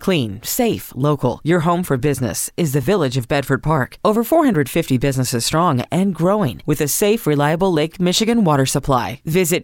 Clean, safe, local. Your home for business is the Village of Bedford Park. Over 450 businesses strong and growing with a safe, reliable Lake Michigan water supply. Visit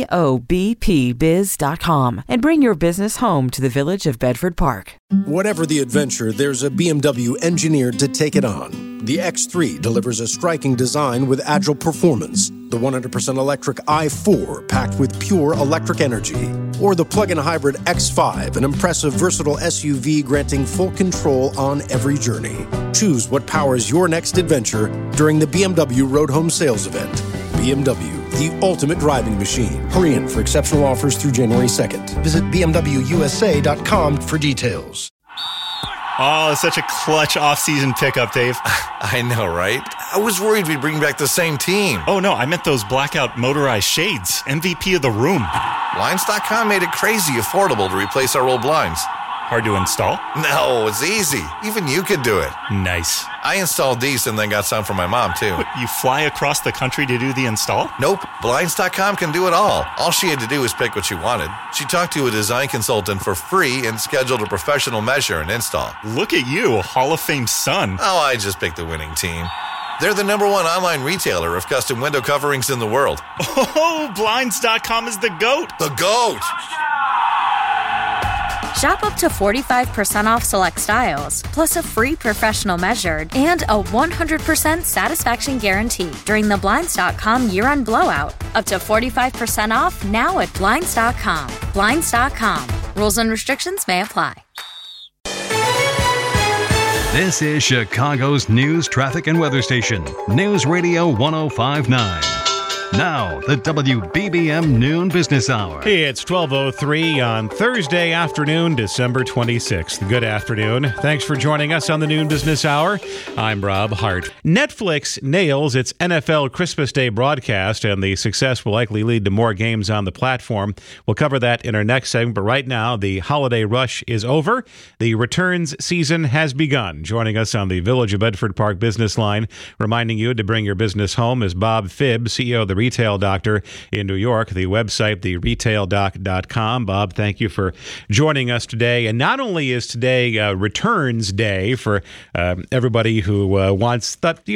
VOBPBiz.com and bring your business home to the Village of Bedford Park. Whatever the adventure, there's a BMW engineered to take it on. The X3 delivers a striking design with agile performance. The 100% electric i4 packed with pure electric energy. Or the plug-in hybrid X5, an impressive, versatile SUV granting full control on every journey. Choose what powers your next adventure during the BMW Road Home Sales Event. BMW, the ultimate driving machine. Hurry in for exceptional offers through January 2nd. Visit BMWUSA.com for details. Oh, it's such a clutch off-season pickup, Dave. I know, right? I was worried we'd bring back the same team. Oh, no, I meant those blackout motorized shades. MVP of the room. Blinds.com made it crazy affordable to replace our old blinds. Hard to install? No, it's easy. Even you could do it. Nice. I installed these and then got some for my mom, too. What, you fly across the country to do the install? Nope. Blinds.com can do it all. All she had to do was pick what she wanted. She talked to a design consultant for free and scheduled a professional measure and install. Look at you, a Hall of Fame son. Oh, I just picked the winning team. They're the #1 online retailer of custom window coverings in the world. Oh, Blinds.com is the GOAT. The GOAT! Shop up to 45% off select styles, plus a free professional measured and a 100% satisfaction guarantee during the Blinds.com year-end blowout. Up to 45% off now at Blinds.com. Blinds.com. Rules and restrictions may apply. This is Chicago's news, traffic, and weather station. News Radio 105.9. Now, the WBBM Noon Business Hour. It's 12:03 on Thursday afternoon, December 26th. Good afternoon. Thanks for joining us on the Noon Business Hour. I'm Rob Hart. Netflix nails its NFL Christmas Day broadcast, and the success will likely lead to more games on the platform. We'll cover that in our next segment, but right now, the holiday rush is over. The returns season has begun. Joining us on the Village of Bedford Park business line, reminding you to bring your business home, is Bob Phibb, CEO of the Retail Doctor in New York, the website, theretaildoc.com. Bob, thank you for joining us today. And not only is today Returns Day for everybody who wants that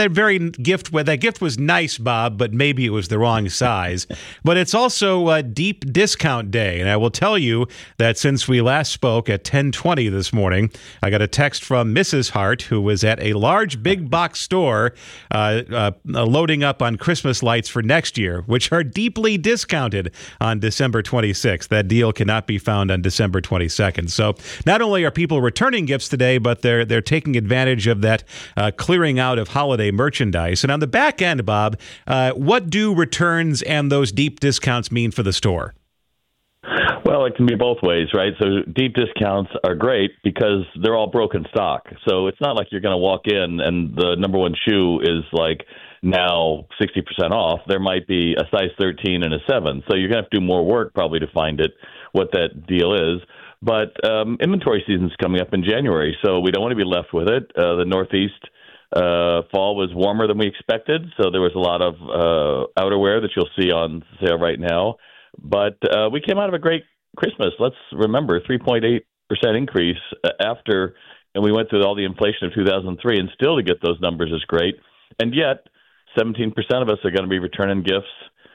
gift was nice, Bob, but maybe it was the wrong size. But it's also a Deep Discount Day. And I will tell you that since we last spoke at 10:20 this morning, I got a text from Mrs. Hart, who was at a large big box store loading up on Christmas lights for next year, which are deeply discounted on December 26th. That deal cannot be found on December 22nd. So not only are people returning gifts today, but they're taking advantage of that clearing out of holiday merchandise. And on the back end, Bob, what do returns and those deep discounts mean for the store? Well, it can be both ways, right? So deep discounts are great because they're all broken stock. So it's not like you're going to walk in and the #1 shoe is like now 60% off. There might be a size 13 and a 7. So you're going to have to do more work probably to find what that deal is. But inventory season's coming up in January, so we don't want to be left with it. The Northeast fall was warmer than we expected, so there was a lot of outerwear that you'll see on sale right now. But we came out of a great Christmas. Let's remember, 3.8% increase after, and we went through all the inflation of 2003, and still to get those numbers is great. And yet, 17% of us are going to be returning gifts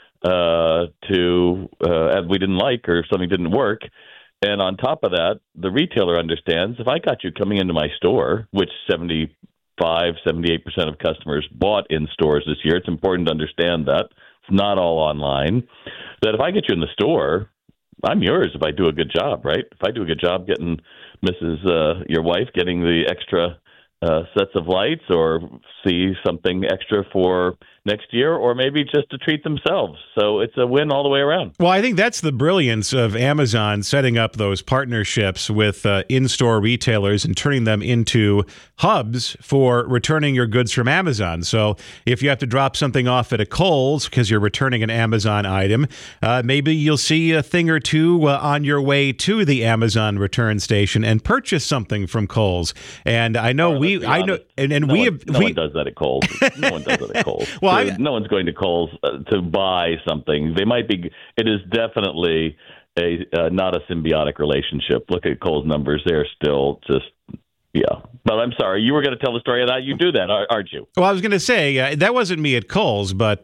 we didn't like or something didn't work. And on top of that, the retailer understands if I got you coming into my store, which 78% of customers bought in stores this year, it's important to understand that. It's not all online. That if I get you in the store, I'm yours if I do a good job, right? If I do a good job getting your wife getting the extra sets of lights or see something extra for next year, or maybe just to treat themselves. So it's a win all the way around. Well, I think that's the brilliance of Amazon setting up those partnerships with in-store retailers and turning them into hubs for returning your goods from Amazon. So if you have to drop something off at a Kohl's because you're returning an Amazon item, maybe you'll see a thing or two on your way to the Amazon return station and purchase something from Kohl's. And I know no one does that at Kohl's. No one does that at Kohl's. No one's going to Kohl's to buy something. It is definitely not a symbiotic relationship. Look at Kohl's numbers; they're still just. Yeah, but I'm sorry. You were going to tell the story of that. You do that, aren't you? Well, I was going to say that wasn't me at Kohl's, but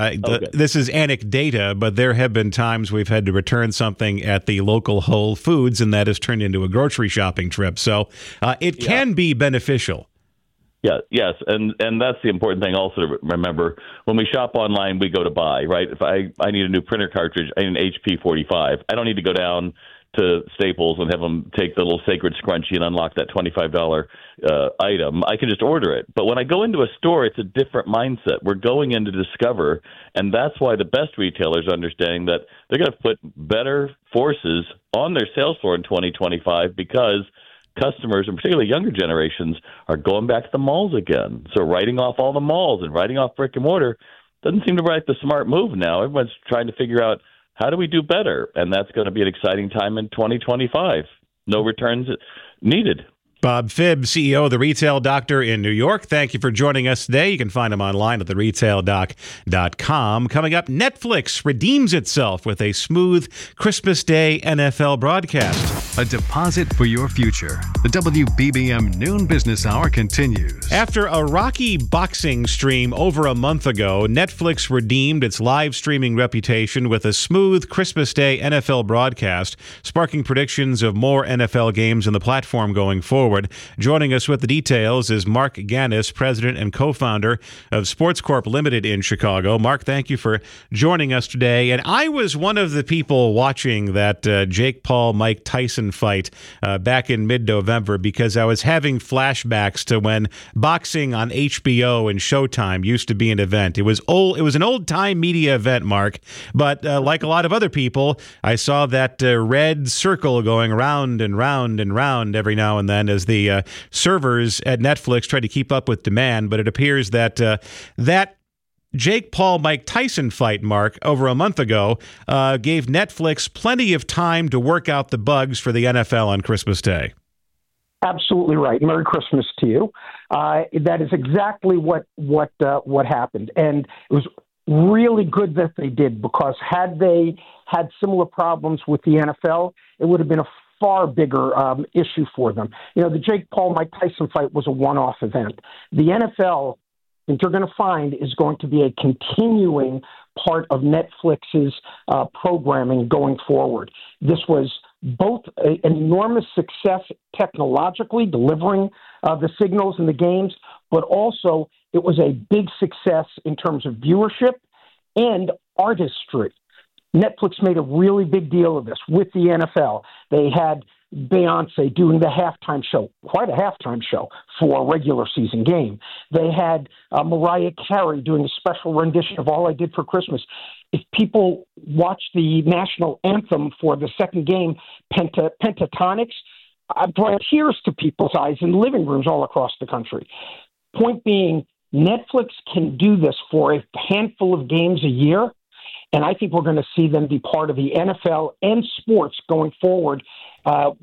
this is anecdata. But there have been times we've had to return something at the local Whole Foods, and that has turned into a grocery shopping trip. So it can be beneficial. Yeah, yes, and that's the important thing also to remember. When we shop online, we go to buy, right? If I need a new printer cartridge, I need an HP 45. I don't need to go down to Staples and have them take the little sacred scrunchie and unlock that $25 item. I can just order it. But when I go into a store, it's a different mindset. We're going in to discover, and that's why the best retailers are understanding that they're going to put better forces on their sales floor in 2025 because customers, and particularly younger generations, are going back to the malls again. So writing off all the malls and writing off brick and mortar doesn't seem to be like the smart move now. Everyone's trying to figure out, how do we do better? And that's going to be an exciting time in 2025. No returns needed. Bob Phibb, CEO of The Retail Doctor in New York. Thank you for joining us today. You can find him online at theretaiLdoc.com. Coming up, Netflix redeems itself with a smooth Christmas Day NFL broadcast. A deposit for your future. The WBBM Noon Business Hour continues. After a rocky boxing stream over a month ago, Netflix redeemed its live streaming reputation with a smooth Christmas Day NFL broadcast, sparking predictions of more NFL games on the platform going forward. Joining us with the details is Mark Gannis, president and co-founder of Sports Corp Limited in Chicago. Mark, thank you for joining us today. And I was one of the people watching that Jake Paul-Mike Tyson fight back in mid-November because I was having flashbacks to when boxing on HBO and Showtime used to be an event. It was an old-time media event, Mark. But like a lot of other people, I saw that red circle going round and round and round every now and then as the servers at Netflix tried to keep up with demand. But it appears that that Jake Paul-Mike Tyson fight, Mark, over a month ago, gave Netflix plenty of time to work out the bugs for the NFL on Christmas Day. Absolutely right. Merry Christmas to you. That is exactly what happened, and it was really good that they did, because had they had similar problems with the NFL, it would have been a far bigger issue for them. You know, the Jake Paul-Mike Tyson fight was a one-off event. The NFL, I think you're going to find, is going to be a continuing part of Netflix's programming going forward. This was both an enormous success technologically, delivering the signals in the games, but also it was a big success in terms of viewership and artistry. Netflix made a really big deal of this with the NFL. They had Beyonce doing the halftime show, quite a halftime show for a regular season game. They had Mariah Carey doing a special rendition of All I Did for Christmas. If people watch the national anthem for the second game, Pentatonix, brought tears to people's eyes in living rooms all across the country. Point being, Netflix can do this for a handful of games a year, and I think we're going to see them be part of the NFL and sports going forward for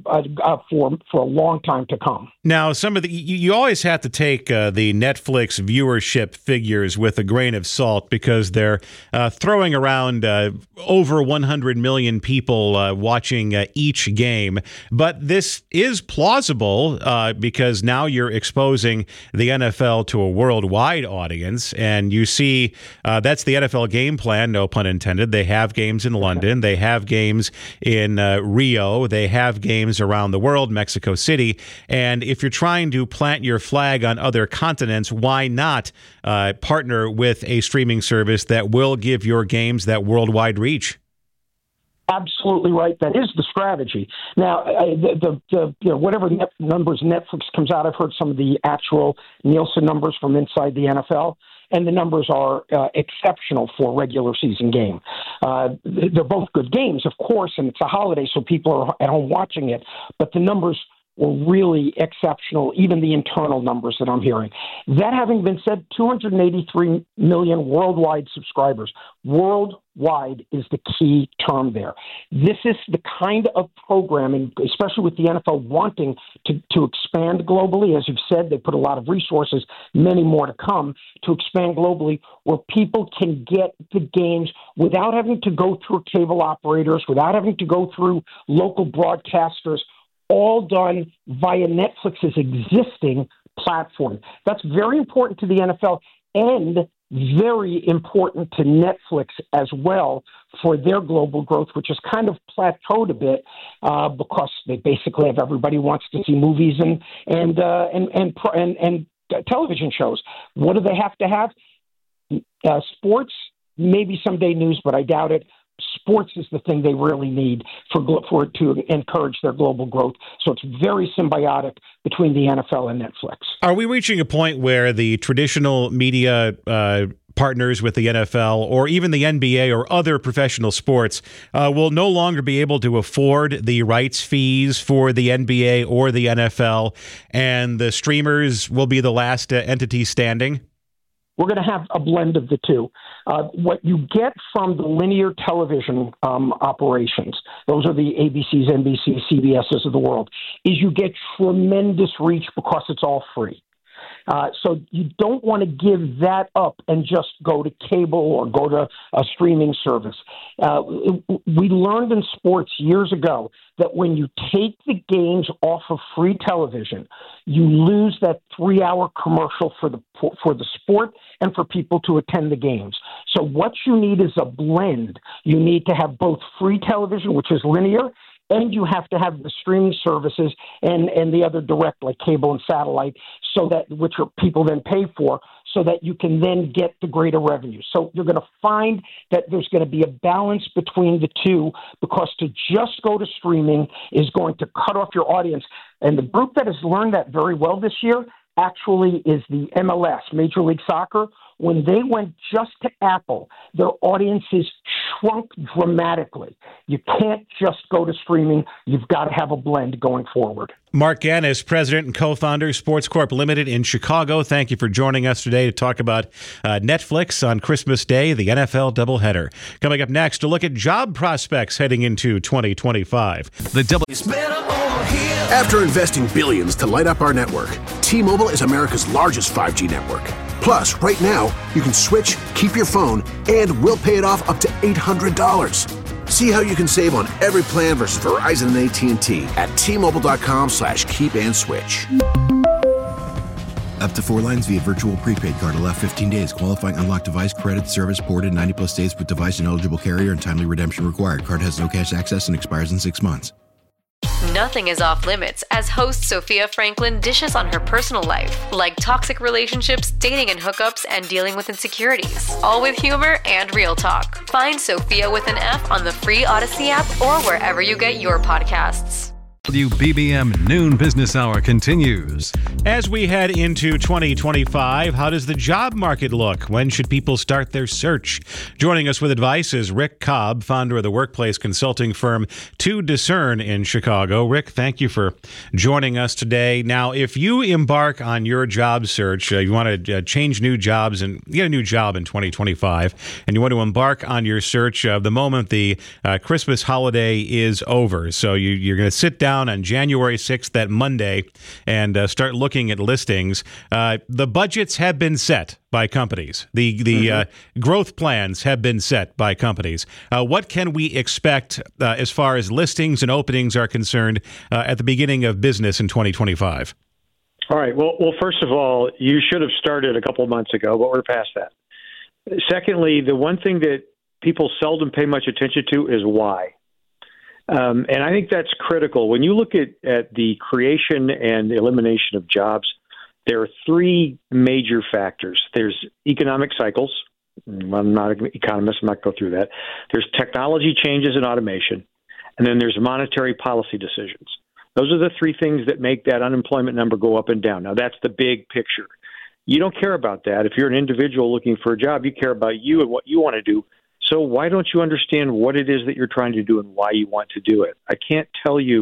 a long time to come. Now, some of you always have to take the Netflix viewership figures with a grain of salt, because they're throwing around over 100 million people watching each game. But this is plausible because now you're exposing the NFL to a worldwide audience, and you see that's the NFL game plan, no pun intended. They have games in London, they have games in Rio, they have games around the world, Mexico City, and if you're trying to plant your flag on other continents, why not partner with a streaming service that will give your games that worldwide reach? Absolutely right. That is the strategy. Now, whatever numbers Netflix comes out, I've heard some of the actual Nielsen numbers from inside the NFL, and the numbers are exceptional for a regular season game. They're both good games, of course, and it's a holiday, so people are at home watching it, but the numbers were really exceptional, even the internal numbers that I'm hearing. That having been said, 283 million worldwide subscribers. Worldwide is the key term there. This is the kind of programming, especially with the NFL wanting to expand globally. As you've said, they put a lot of resources, many more to come, to expand globally, where people can get the games without having to go through cable operators, without having to go through local broadcasters, all done via Netflix's existing platform. That's very important to the NFL and very important to Netflix as well for their global growth, which has kind of plateaued a bit because they basically have everybody wants to see movies and television shows. What do they have to have? Sports, maybe someday news, but I doubt it. Sports is the thing they really need for to encourage their global growth. So it's very symbiotic between the NFL and Netflix. Are we reaching a point where the traditional media partners with the NFL or even the NBA or other professional sports will no longer be able to afford the rights fees for the NBA or the NFL, and the streamers will be the last entity standing? We're going to have a blend of the two. What you get from the linear television operations, those are the ABCs, NBCs, CBSs of the world, is you get tremendous reach because it's all free. So you don't want to give that up and just go to cable or go to a streaming service. We learned in sports years ago that when you take the games off of free television, you lose that 3-hour commercial for the sport and for people to attend the games. So what you need is a blend. You need to have both free television, which is linear, and you have to have the streaming services and the other direct, like cable and satellite, so that which are people then pay for, so that you can then get the greater revenue. So you're going to find that there's going to be a balance between the two, because to just go to streaming is going to cut off your audience. And the group that has learned that very well this year actually is the MLS, Major League Soccer. When they went just to Apple, their audiences shrunk dramatically. You can't just go to streaming. You've got to have a blend going forward. Mark Gannis, president and co-founder, Sports Corp Limited in Chicago. Thank you for joining us today to talk about Netflix on Christmas Day, the NFL doubleheader. Coming up next, to look at job prospects heading into 2025. After investing billions to light up our network, T-Mobile is America's largest 5G network. Plus, right now, you can switch, keep your phone, and we'll pay it off up to $800. See how you can save on every plan versus Verizon and AT&T at T-Mobile.com/keep and switch. Up to 4 lines via virtual prepaid card. Allow 15 days. Qualifying unlocked device credit service ported 90+ days with device and eligible carrier, and timely redemption required. Card has no cash access and expires in 6 months. Nothing is off limits as host Sophia Franklin dishes on her personal life, like toxic relationships, dating and hookups, and dealing with insecurities. All with humor and real talk. Find Sophia with an F on the free Odyssey app or wherever you get your podcasts. WBBM Noon Business Hour continues. As we head into 2025, how does the job market look? When should people start their search? Joining us with advice is Rick Cobb, founder of the workplace consulting firm To Discern in Chicago. Rick, thank you for joining us today. Now, if you embark on your job search, you want to change new jobs and get a new job in 2025, and you want to embark on your search the moment the Christmas holiday is over. So you're going to sit down on January 6th, that Monday, and start looking at listings. The budgets have been set by companies. The growth plans have been set by companies. What can we expect as far as listings and openings are concerned at the beginning of business in 2025? All right. Well, first of all, you should have started a couple of months ago, but we're past that. Secondly, the one thing that people seldom pay much attention to is why. And I think that's critical. When you look at the creation and elimination of jobs, there are 3 major factors. There's economic cycles. I'm not an economist. I'm not going to go through that. There's technology changes and automation. And then there's monetary policy decisions. Those are the 3 things that make that unemployment number go up and down. Now, that's the big picture. You don't care about that. If you're an individual looking for a job, you care about you and what you want to do. So why don't you understand what it is that you're trying to do and why you want to do it? I can't tell you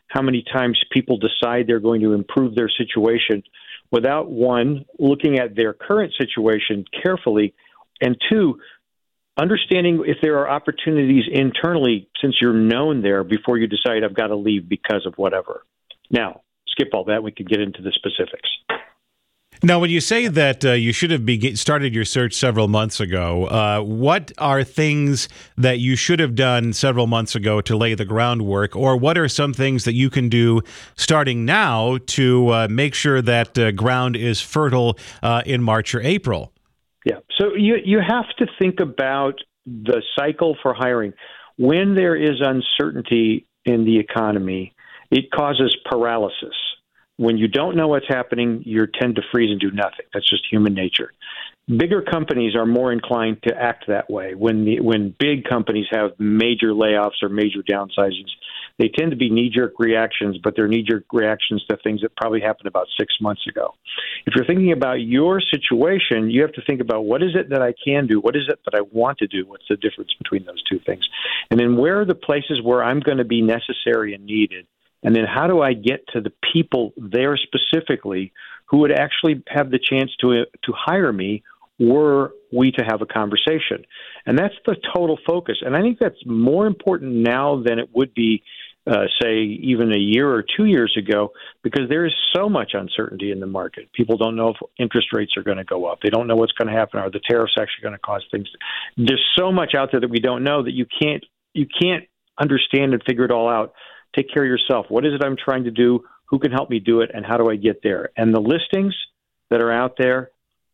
how many times people decide they're going to improve their situation without, one, looking at their current situation carefully, and two, understanding if there are opportunities internally since you're known there before you decide I've got to leave because of whatever. Now, skip all that. We could get into the specifics. Now, when you say that you should have started your search several months ago, what are things that you should have done several months ago to lay the groundwork, or what are some things that you can do starting now to make sure that ground is fertile in March or April? Yeah, so you have to think about the cycle for hiring. When there is uncertainty in the economy, it causes paralysis. When you don't know what's happening, you tend to freeze and do nothing. That's just human nature. Bigger companies are more inclined to act that way. When big companies have major layoffs or major downsizings, they tend to be knee-jerk reactions, but they're knee-jerk reactions to things that probably happened about 6 months ago. If you're thinking about your situation, you have to think about what is it that I can do? What is it that I want to do? What's the difference between those two things? And then where are the places where I'm going to be necessary and needed? And then how do I get to the people there specifically who would actually have the chance to hire me were we to have a conversation? And that's the total focus. And I think that's more important now than it would be, say, even a year or 2 years ago, because there is so much uncertainty in the market. People don't know if interest rates are going to go up. They don't know what's going to happen. Are the tariffs actually going to cause things? There's so much out there that we don't know that you can't understand and figure it all out. Take care of yourself. What is it I'm trying to do? Who can help me do it? And how do I get there? And the listings that are out there,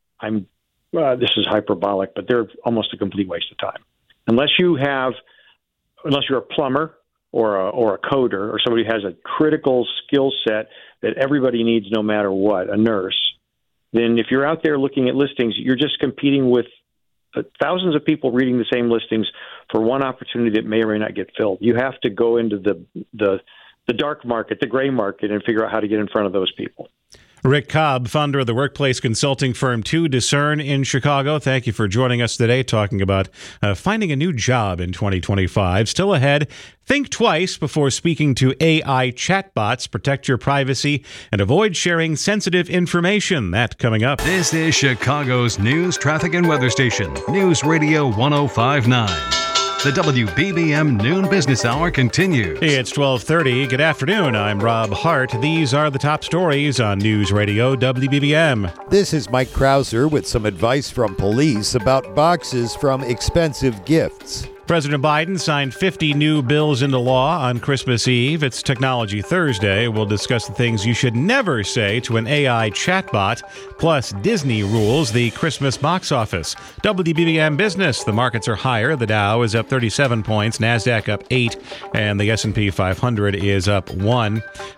this is hyperbolic, but they're almost a complete waste of time. Unless you're a plumber or a coder or somebody who has a critical skill set that everybody needs no matter what, a nurse, then if you're out there looking at listings, you're just competing with thousands of people reading the same listings for one opportunity that may or may not get filled. You have to go into the dark market, the gray market, and figure out how to get in front of those people. Rick Cobb, founder of the workplace consulting firm 2Discern in Chicago. Thank you for joining us today, talking about finding a new job in 2025. Still ahead, think twice before speaking to AI chatbots. Protect your privacy and avoid sharing sensitive information. That coming up. This is Chicago's news, traffic, and weather station, News Radio 105.9. The WBBM Noon Business Hour continues. It's 12:30. Good afternoon. I'm Rob Hart. These are the top stories on News Radio WBBM. This is Mike Krauser with some advice from police about boxes from expensive gifts. President Biden signed 50 new bills into law on Christmas Eve. It's Technology Thursday. We'll discuss the things you should never say to an AI chatbot, plus Disney rules the Christmas box office. WBBM Business. The markets are higher. The Dow is up 37 points, NASDAQ up 8, and the S&P 500 is up 1.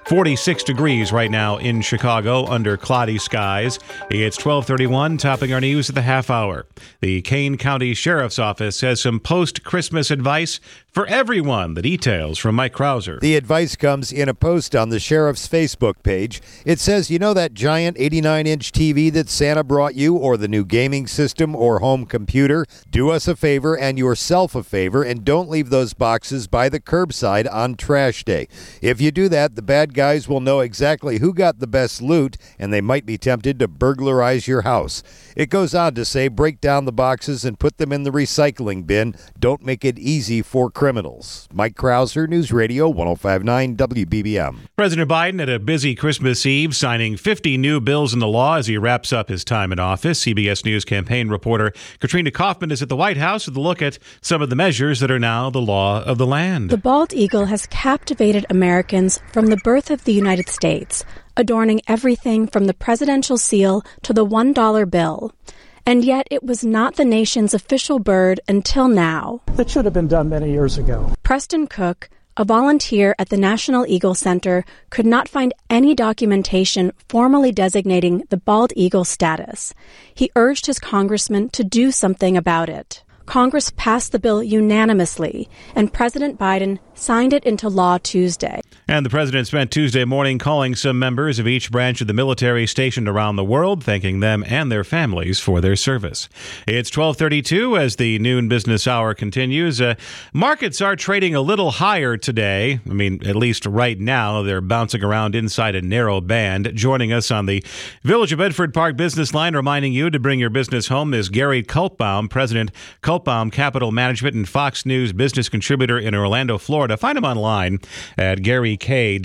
46 degrees right now in Chicago under cloudy skies. It's 12:31, topping our news at the half hour. The Kane County Sheriff's Office has some post-Christmas advice for everyone. The details from Mike Krauser. The advice comes in a post on the sheriff's Facebook page. It says, you know that giant 89-inch TV that Santa brought you, or the new gaming system or home computer? Do us a favor and yourself a favor and don't leave those boxes by the curbside on trash day. If you do that, the bad guys will know exactly who got the best loot, and they might be tempted to burglarize your house. It goes on to say, break down the boxes and put them in the recycling bin. Don't make it easy for criminals. Mike Krauser, News Radio 105.9 WBBM. President Biden had a busy Christmas Eve, signing 50 new bills into law as he wraps up his time in office. CBS News campaign reporter Katrina Kaufman is at the White House with a look at some of the measures that are now the law of the land. The bald eagle has captivated Americans from the birth of the United States, adorning everything from the presidential seal to the $1 bill. And yet it was not the nation's official bird until now. That should have been done many years ago. Preston Cook, a volunteer at the National Eagle Center, could not find any documentation formally designating the bald eagle status. He urged his congressman to do something about it. Congress passed the bill unanimously, and President Biden signed it into law Tuesday. And the president spent Tuesday morning calling some members of each branch of the military stationed around the world, thanking them and their families for their service. It's 12:32 as the noon business hour continues. Markets are trading a little higher today. I mean, at least right now, they're bouncing around inside a narrow band. Joining us on the Village of Bedford Park business line, reminding you to bring your business home, is Gary Kaltbaum, President, Kaltbaum Capital Management and Fox News business contributor in Orlando, Florida. Find him online at GaryK.com.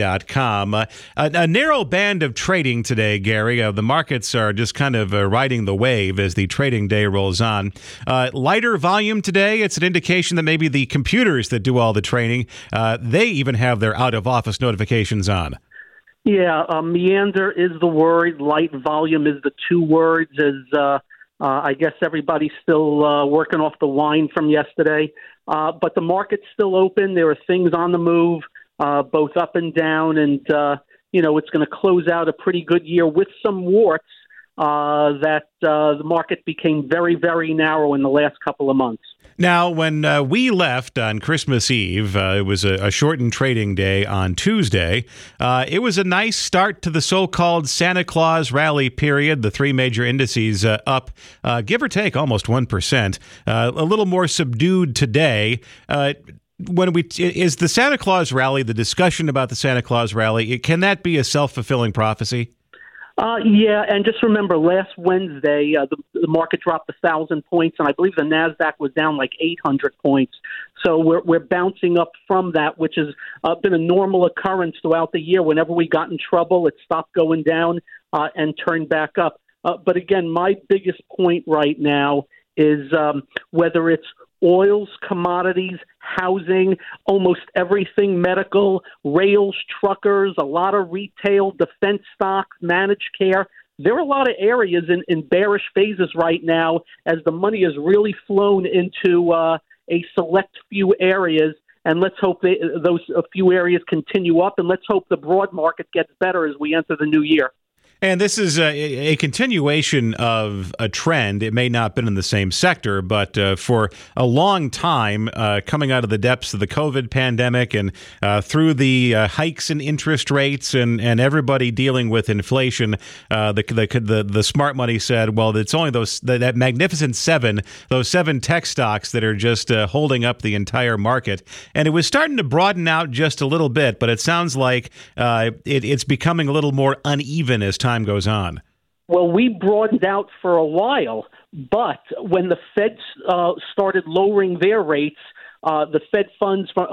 A narrow band of trading today, Gary. The markets are just kind of riding the wave as the trading day rolls on. Lighter volume today. It's an indication that maybe the computers that do all the trading, they even have their out-of-office notifications on. Yeah, meander is the word. Light volume is the two words. I guess everybody's still working off the wine from yesterday. But the market's still open. There are things on the move, both up and down. And, it's going to close out a pretty good year with some warts that the market became very, very narrow in the last couple of months. Now, when we left on Christmas Eve, it was a shortened trading day on Tuesday. It was a nice start to the so-called Santa Claus rally period. The three major indices up, give or take, almost 1%. A little more subdued today. Is the Santa Claus rally, the discussion about the Santa Claus rally, can that be a self-fulfilling prophecy? Yeah, and just remember, last Wednesday, the market dropped 1,000 points, and I believe the NASDAQ was down like 800 points. So we're bouncing up from that, which has been a normal occurrence throughout the year. Whenever we got in trouble, it stopped going down and turned back up. But again, my biggest point right now is whether it's oils, commodities, housing, almost everything medical, rails, truckers, a lot of retail, defense stocks, managed care. There are a lot of areas in bearish phases right now as the money has really flown into a select few areas. And let's hope those few areas continue up, and let's hope the broad market gets better as we enter the new year. And this is a continuation of a trend. It may not have been in the same sector, but for a long time, coming out of the depths of the COVID pandemic and through the hikes in interest rates and everybody dealing with inflation, the smart money said, well, it's only that magnificent those seven tech stocks that are just holding up the entire market. And it was starting to broaden out just a little bit, but it sounds like it's becoming a little more uneven as time goes on. Well, we broadened out for a while, but when the Fed started lowering their rates, the Fed funds from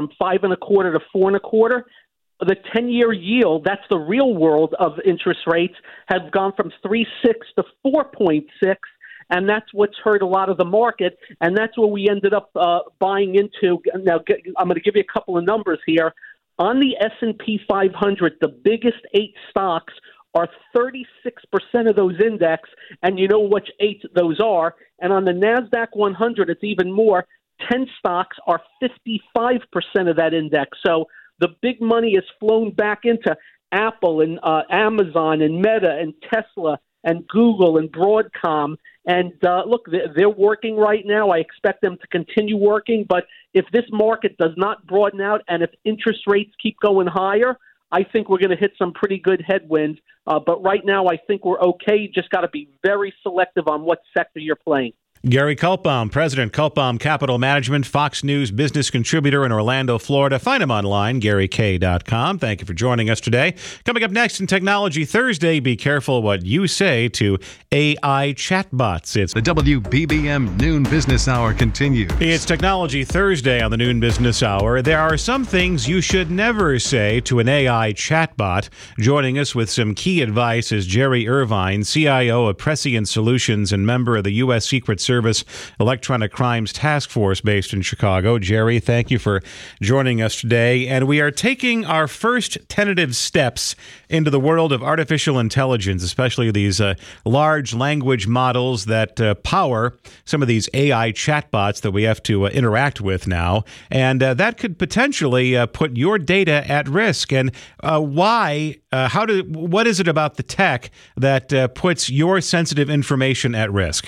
5.25 to 4.25, the 10-year yield, that's the real world of interest rates, have gone from 3.6 to 4.6. And that's what's hurt a lot of the market, and that's what we ended up buying into. Now, I'm going to give you a couple of numbers here. On the S&P 500, the biggest 8 stocks are 36% of those index, and you know which 8 those are. And on the NASDAQ 100, it's even more. 10 stocks are 55% of that index. So the big money has flown back into Apple and Amazon and Meta and Tesla and Google and Broadcom. And look, they're working right now. I expect them to continue working. But if this market does not broaden out and if interest rates keep going higher, I think we're going to hit some pretty good headwinds. But right now, I think we're okay. You just got to be very selective on what sector you're playing. Gary Kaltbaum, President, Kaltbaum Capital Management, Fox News business contributor in Orlando, Florida. Find him online, GaryK.com. Thank you for joining us today. Coming up next in Technology Thursday, be careful what you say to AI chatbots. It's the WBBM Noon Business Hour continues. It's Technology Thursday on the Noon Business Hour. There are some things you should never say to an AI chatbot. Joining us with some key advice is Jerry Irvine, CIO of Prescient Solutions and member of the U.S. Secret Service Electronic Crimes Task Force based in Chicago. Jerry, thank you for joining us today. And we are taking our first tentative steps into the world of artificial intelligence, especially these large language models that power some of these AI chatbots that we have to interact with now. And that could potentially put your data at risk. And why? What is it about the tech that puts your sensitive information at risk?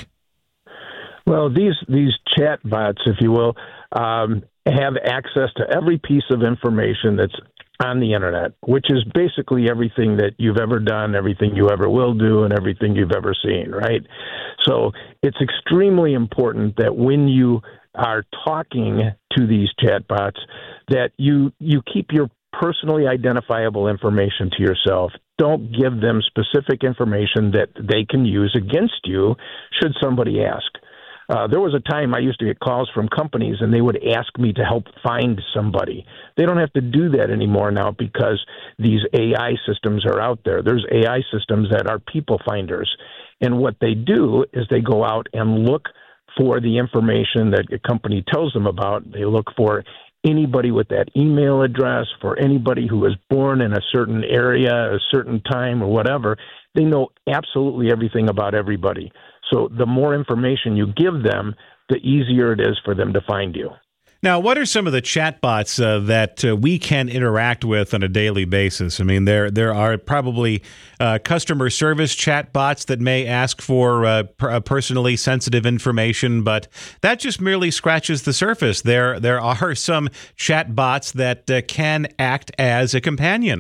Well, these chat bots, if you will, have access to every piece of information that's on the internet, which is basically everything that you've ever done, everything you ever will do, and everything you've ever seen, right? So it's extremely important that when you are talking to these chatbots, that you keep your personally identifiable information to yourself. Don't give them specific information that they can use against you should somebody ask. There was a time I used to get calls from companies, and they would ask me to help find somebody. They don't have to do that anymore now because these AI systems are out there. There's AI systems that are people finders. And what they do is they go out and look for the information that a company tells them about. They look for anybody with that email address, for anybody who was born in a certain area, a certain time, or whatever. They know absolutely everything about everybody. So the more information you give them, the easier it is for them to find you. Now, what are some of the chatbots that we can interact with on a daily basis? I mean, there are probably customer service chatbots that may ask for personally sensitive information, but that just merely scratches the surface. There are some chatbots that can act as a companion.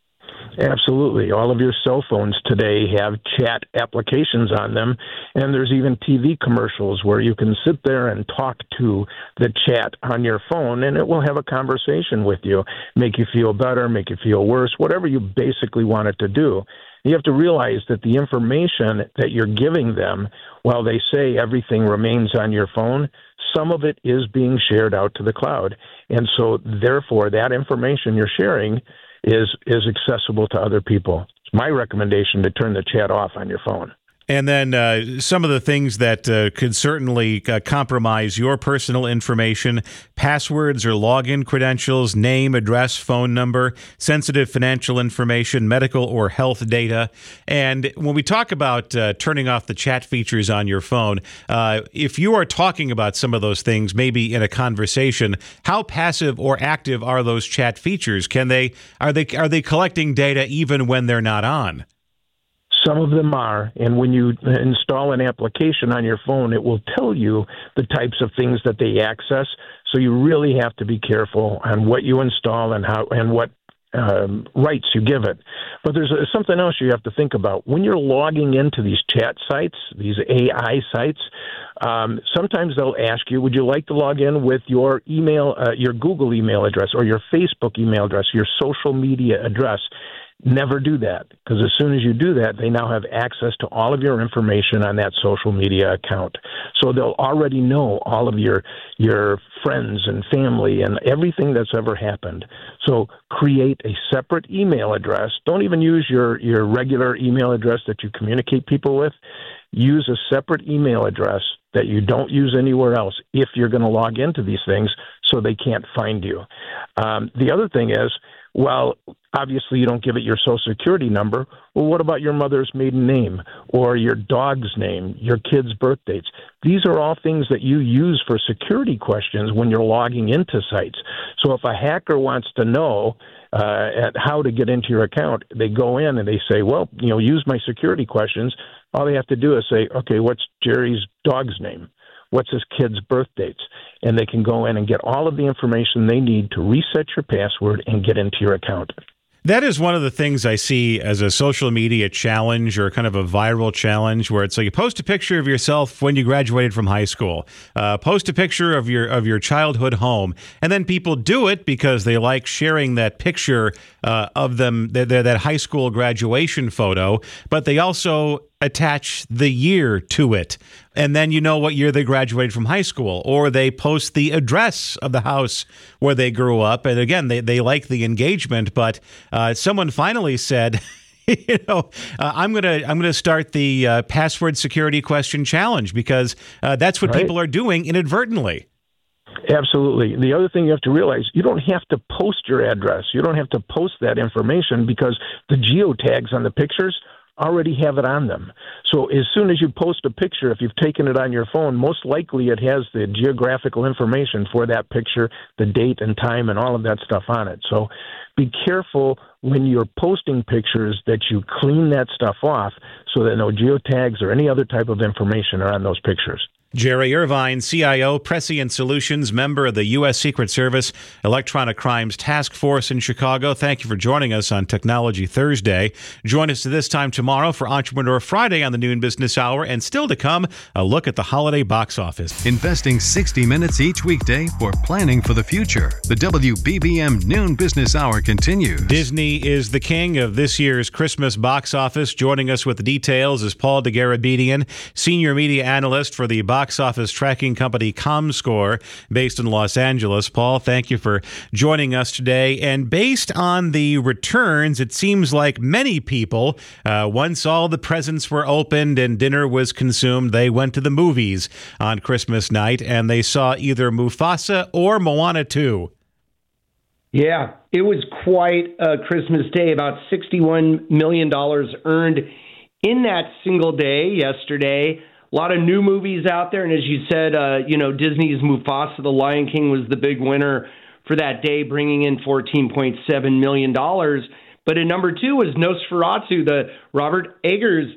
Absolutely. All of your cell phones today have chat applications on them, and there's even TV commercials where you can sit there and talk to the chat on your phone, and it will have a conversation with you, make you feel better, make you feel worse, whatever you basically want it to do. You have to realize that the information that you're giving them, while they say everything remains on your phone, some of it is being shared out to the cloud. And so, therefore, that information you're sharing is accessible to other people. It's my recommendation to turn the chat off on your phone. And then some of the things that could certainly compromise your personal information: passwords or login credentials, name, address, phone number, sensitive financial information, medical or health data. And when we talk about turning off the chat features on your phone, if you are talking about some of those things, maybe in a conversation, how passive or active are those chat features? Are they collecting data even when they're not on? Some of them are, and when you install an application on your phone, it will tell you the types of things that they access. So you really have to be careful on what you install and how and what rights you give it. But there's something else you have to think about. When you're logging into these chat sites, these AI sites, sometimes they'll ask you, would you like to log in with your email, your Google email address, or your Facebook email address, your social media address? Never do that, because as soon as you do that, they now have access to all of your information on that social media account. So they'll already know all of your friends and family and everything that's ever happened. So create a separate email address. Don't even use your regular email address that you communicate people with. Use a separate email address that you don't use anywhere else if you're going to log into these things so they can't find you. The other thing is, well, obviously you don't give it your Social Security number. Well, what about your mother's maiden name or your dog's name, your kids' birth dates? These are all things that you use for security questions when you're logging into sites. So if a hacker wants to know how to get into your account, they go in and they say, well, use my security questions. All they have to do is say, okay, what's Jerry's dog's name? What's his kid's birth dates? And they can go in and get all of the information they need to reset your password and get into your account. That is one of the things I see as a social media challenge, or kind of a viral challenge, where it's like you post a picture of yourself when you graduated from high school, post a picture of your childhood home, and then people do it because they like sharing that picture of them, that high school graduation photo, but they also attach the year to it. And then you know what year they graduated from high school, or they post the address of the house where they grew up. And again, they like the engagement, but someone finally said, I'm gonna start the password security question challenge, because that's what people are doing inadvertently. Absolutely. The other thing you have to realize, you don't have to post your address. You don't have to post that information, because the geotags on the pictures already have it on them. So as soon as you post a picture, if you've taken it on your phone, most likely it has the geographical information for that picture, the date and time, and all of that stuff on it. So be careful when you're posting pictures that you clean that stuff off so that no geotags or any other type of information are on those pictures. Jerry Irvine, CIO, Prescient Solutions, member of the U.S. Secret Service Electronic Crimes Task Force in Chicago. Thank you for joining us on Technology Thursday. Join us at this time tomorrow for Entrepreneur Friday on the Noon Business Hour, and still to come, a look at the holiday box office. Investing 60 minutes each weekday for planning for the future. The WBBM Noon Business Hour continues. Disney is the king of this year's Christmas box office. Joining us with the details is Paul DeGarabedian, Senior Media Analyst for the box office tracking company ComScore, based in Los Angeles. Paul, thank you for joining us today. And based on the returns, it seems like many people, once all the presents were opened and dinner was consumed, they went to the movies on Christmas night and they saw either Mufasa or Moana 2. Yeah, it was quite a Christmas day. About $61 million earned in that single day yesterday. A lot of new movies out there. And as you said, Disney's Mufasa, The Lion King, was the big winner for that day, bringing in $14.7 million. But at number two was Nosferatu, the Robert Eggers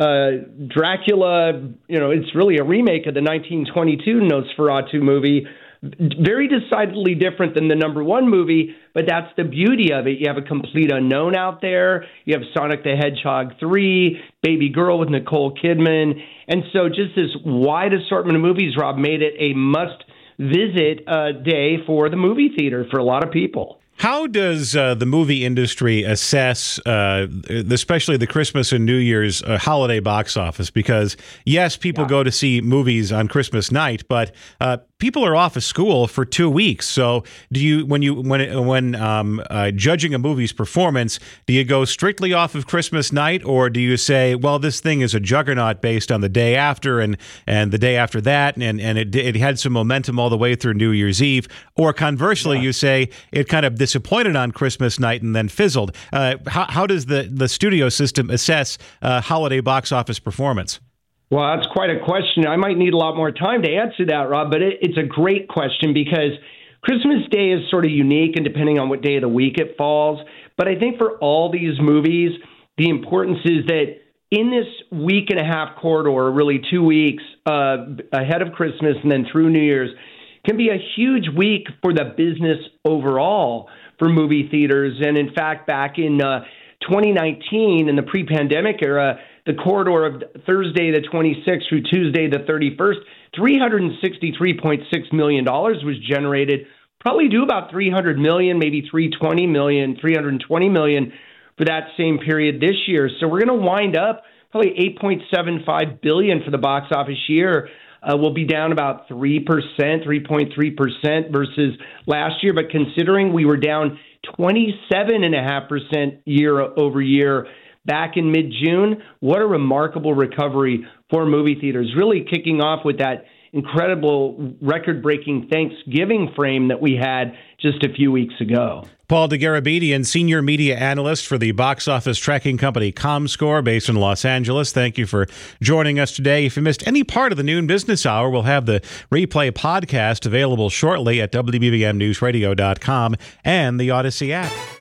Dracula. It's really a remake of the 1922 Nosferatu movie. Very decidedly different than the number one movie, but that's the beauty of it. You have a complete unknown out there. You have Sonic the Hedgehog 3, Baby Girl with Nicole Kidman. And so just this wide assortment of movies, Rob, made it a must-visit day for the movie theater for a lot of people. How does the movie industry assess, especially the Christmas and New Year's holiday box office? Because, yes, people go to see movies on Christmas night, but people are off of school for 2 weeks. So do you, when judging a movie's performance, do you go strictly off of Christmas night, or do you say, well, this thing is a juggernaut based on the day after and the day after that, and it had some momentum all the way through New Year's Eve? Or conversely, you say it kind of disappointed on Christmas night and then fizzled. How does the studio system assess holiday box office performance? Well, that's quite a question. I might need a lot more time to answer that, Rob, but it's a great question because Christmas Day is sort of unique, and depending on what day of the week it falls. But I think for all these movies, the importance is that in this week and a half corridor, really 2 weeks ahead of Christmas and then through New Year's, can be a huge week for the business overall for movie theaters. And in fact, back in 2019, in the pre-pandemic era, the corridor of Thursday the 26th through Tuesday the 31st, $363.6 million was generated, probably due about $300 million, maybe $320 million for that same period this year. So we're going to wind up probably $8.75 billion for the box office year. Will be down about 3.3% versus last year. But considering we were down 27.5% year over year back in mid-June, what a remarkable recovery for movie theaters, really kicking off with that incredible record-breaking Thanksgiving frame that we had just a few weeks ago. Paul DeGarabedian, Senior Media Analyst for the box office tracking company ComScore, based in Los Angeles. Thank you for joining us today. If you missed any part of the Noon Business Hour, we'll have the replay podcast available shortly at WBBMNewsRadio.com and the Odyssey app.